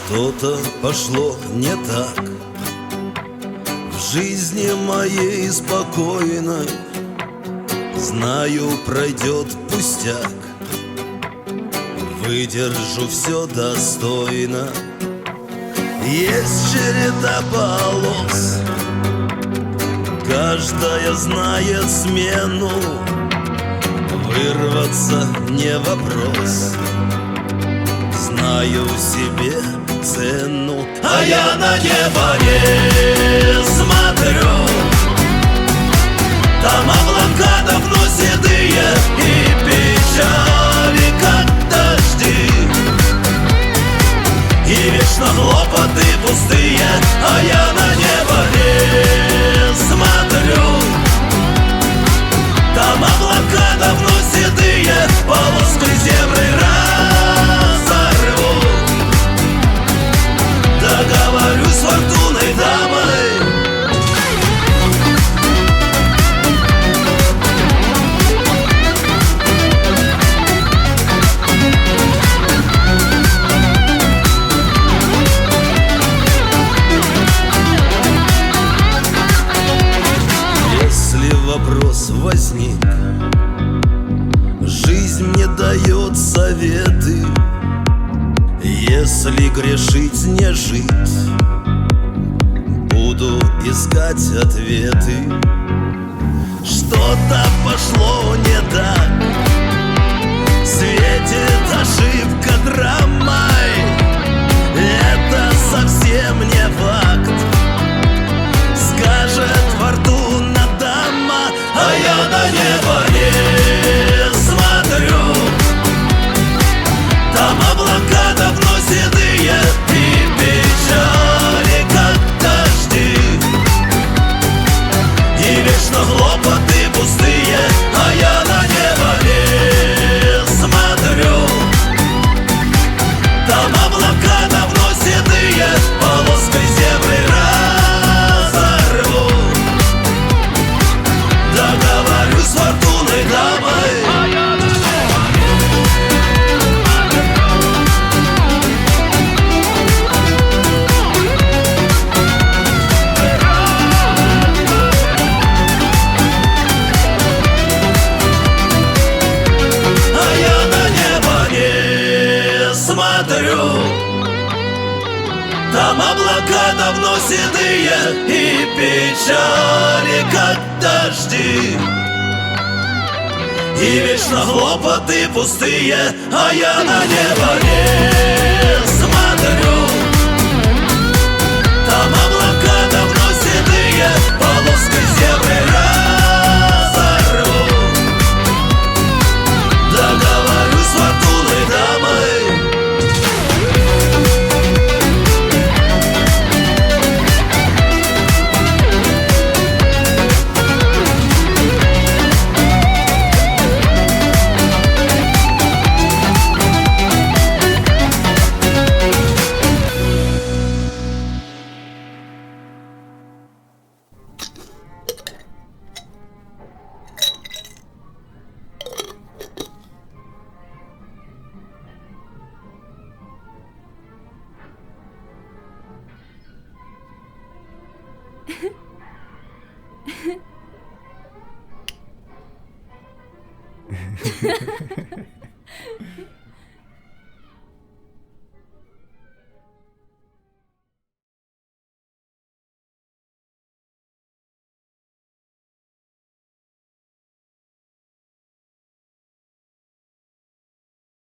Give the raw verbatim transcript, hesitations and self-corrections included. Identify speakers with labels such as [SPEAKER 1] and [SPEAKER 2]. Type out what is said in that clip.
[SPEAKER 1] Что-то пошло не так в жизни моей спокойной. Знаю, пройдет пустяк, выдержу все достойно. Есть череда полос, каждая знает смену. Вырваться не вопрос, знаю себе цену. А я на небо не смотрю, там облака давно седые и печали, как дожди, и вечно хлопоты пустые. А я на небо не смотрю, там облака давно седые, полоской зебры разорву. Договорюсь с фортуной дамой. Если вопрос возник, жизнь мне дает советы. Если грешить не жить, буду искать ответы. Что-то пошло не так, светит ошибка драмой. Это совсем не факт, скажет фортуна дама. А я на небо не смотрю, там облака давно седые и печали, как дожди, и вечно хлопоты пустые. А я на небо не смотрю, там облака давно седые, полоской зебры разорву. Договорюсь с фортуной дамой. Там облака давно седые и печали, как дожди, и вечно хлопоты пустые. А я на небо не смотрю, там облака давно седые, полоской зебры разорву. Договорюсь с фортуной дамой.
[SPEAKER 2] Хе-хе.